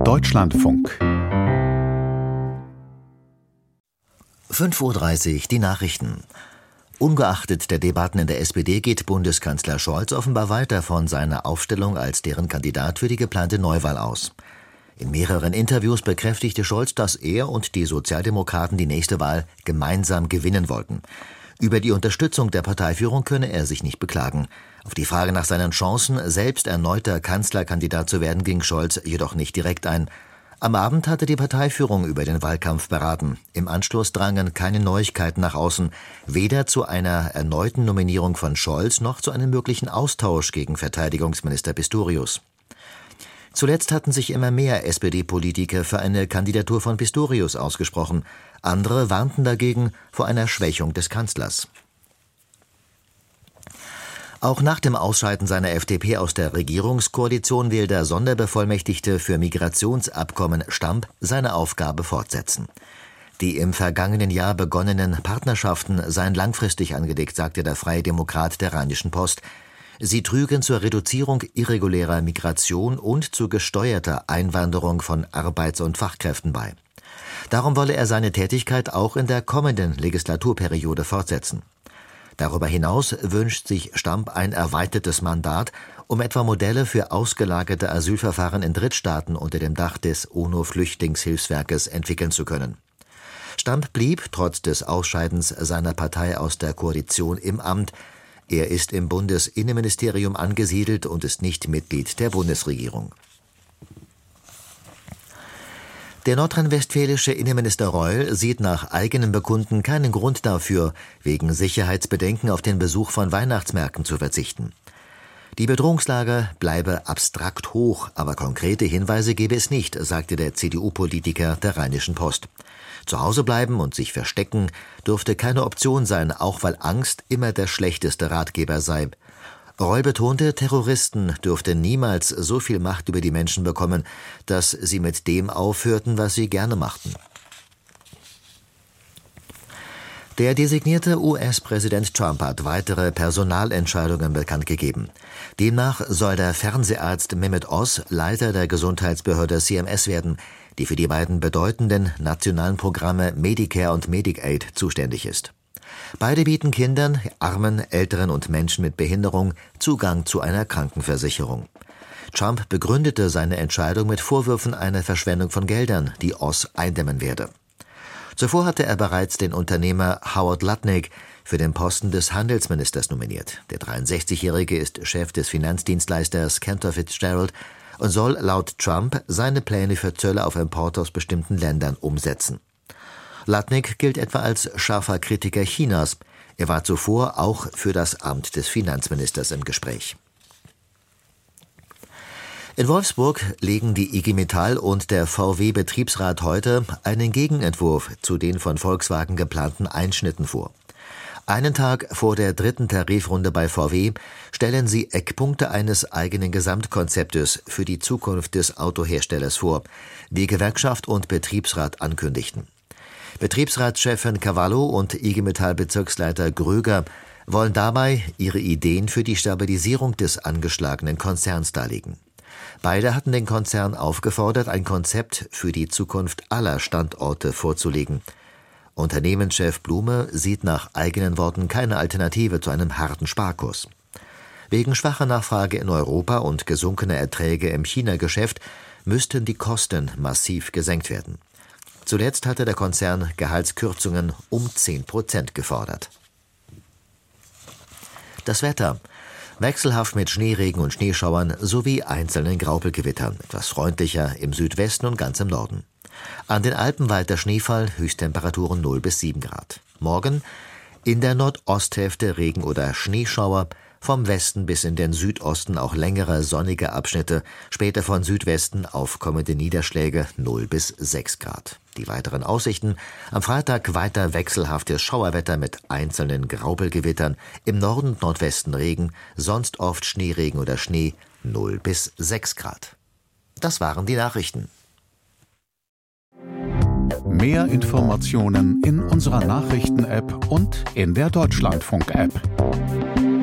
Deutschlandfunk 5:30 Uhr, die Nachrichten. Ungeachtet der Debatten in der SPD geht Bundeskanzler Scholz offenbar weiter von seiner Aufstellung als deren Kandidat für die geplante Neuwahl aus. In mehreren Interviews bekräftigte Scholz, dass er und die Sozialdemokraten die nächste Wahl gemeinsam gewinnen wollten. Über die Unterstützung der Parteiführung könne er sich nicht beklagen. Auf die Frage nach seinen Chancen, selbst erneuter Kanzlerkandidat zu werden, ging Scholz jedoch nicht direkt ein. Am Abend hatte die Parteiführung über den Wahlkampf beraten. Im Anschluss drangen keine Neuigkeiten nach außen, weder zu einer erneuten Nominierung von Scholz noch zu einem möglichen Austausch gegen Verteidigungsminister Pistorius. Zuletzt hatten sich immer mehr SPD-Politiker für eine Kandidatur von Pistorius ausgesprochen. Andere warnten dagegen vor einer Schwächung des Kanzlers. Auch nach dem Ausscheiden seiner FDP aus der Regierungskoalition will der Sonderbevollmächtigte für Migrationsabkommen Stamp seine Aufgabe fortsetzen. Die im vergangenen Jahr begonnenen Partnerschaften seien langfristig angelegt, sagte der Freie Demokrat der Rheinischen Post. Sie trügen zur Reduzierung irregulärer Migration und zu gesteuerter Einwanderung von Arbeits- und Fachkräften bei. Darum wolle er seine Tätigkeit auch in der kommenden Legislaturperiode fortsetzen. Darüber hinaus wünscht sich Stamp ein erweitertes Mandat, um etwa Modelle für ausgelagerte Asylverfahren in Drittstaaten unter dem Dach des UNO-Flüchtlingshilfswerkes entwickeln zu können. Stamp blieb trotz des Ausscheidens seiner Partei aus der Koalition im Amt. Er ist im Bundesinnenministerium angesiedelt und ist nicht Mitglied der Bundesregierung. Der nordrhein-westfälische Innenminister Reul sieht nach eigenem Bekunden keinen Grund dafür, wegen Sicherheitsbedenken auf den Besuch von Weihnachtsmärkten zu verzichten. Die Bedrohungslage bleibe abstrakt hoch, aber konkrete Hinweise gebe es nicht, sagte der CDU-Politiker der Rheinischen Post. Zu Hause bleiben und sich verstecken dürfte keine Option sein, auch weil Angst immer der schlechteste Ratgeber sei. Reul betonte, Terroristen dürften niemals so viel Macht über die Menschen bekommen, dass sie mit dem aufhörten, was sie gerne machten. Der designierte US-Präsident Trump hat weitere Personalentscheidungen bekannt gegeben. Demnach soll der Fernseharzt Mehmet Oz Leiter der Gesundheitsbehörde CMS werden, die für die beiden bedeutenden nationalen Programme Medicare und Medicaid zuständig ist. Beide bieten Kindern, Armen, Älteren und Menschen mit Behinderung Zugang zu einer Krankenversicherung. Trump begründete seine Entscheidung mit Vorwürfen einer Verschwendung von Geldern, die Oz eindämmen werde. Zuvor hatte er bereits den Unternehmer Howard Lutnick für den Posten des Handelsministers nominiert. Der 63-Jährige ist Chef des Finanzdienstleisters Cantor Fitzgerald und soll laut Trump seine Pläne für Zölle auf Importe aus bestimmten Ländern umsetzen. Lutnick gilt etwa als scharfer Kritiker Chinas. Er war zuvor auch für das Amt des Finanzministers im Gespräch. In Wolfsburg legen die IG Metall und der VW-Betriebsrat heute einen Gegenentwurf zu den von Volkswagen geplanten Einschnitten vor. Einen Tag vor der dritten Tarifrunde bei VW stellen sie Eckpunkte eines eigenen Gesamtkonzeptes für die Zukunft des Autoherstellers vor, wie Gewerkschaft und Betriebsrat ankündigten. Betriebsratschefin Cavallo und IG Metall-Bezirksleiter Gröger wollen dabei ihre Ideen für die Stabilisierung des angeschlagenen Konzerns darlegen. Beide hatten den Konzern aufgefordert, ein Konzept für die Zukunft aller Standorte vorzulegen. Unternehmenschef Blume sieht nach eigenen Worten keine Alternative zu einem harten Sparkurs. Wegen schwacher Nachfrage in Europa und gesunkener Erträge im China-Geschäft müssten die Kosten massiv gesenkt werden. Zuletzt hatte der Konzern Gehaltskürzungen um 10% gefordert. Das Wetter. Wechselhaft mit Schneeregen und Schneeschauern sowie einzelnen Graupelgewittern. Etwas freundlicher im Südwesten und ganz im Norden. An den Alpen weiter Schneefall, Höchsttemperaturen 0 bis 7 Grad. Morgen in der Nordosthälfte Regen oder Schneeschauer, vom Westen bis in den Südosten auch längere sonnige Abschnitte, später von Südwesten aufkommende Niederschläge 0 bis 6 Grad. Die weiteren Aussichten: am Freitag weiter wechselhaftes Schauerwetter mit einzelnen Graupelgewittern, im Norden und Nordwesten Regen, sonst oft Schneeregen oder Schnee, 0 bis 6 Grad. Das waren die Nachrichten. Mehr Informationen in unserer Nachrichten-App und in der Deutschlandfunk-App.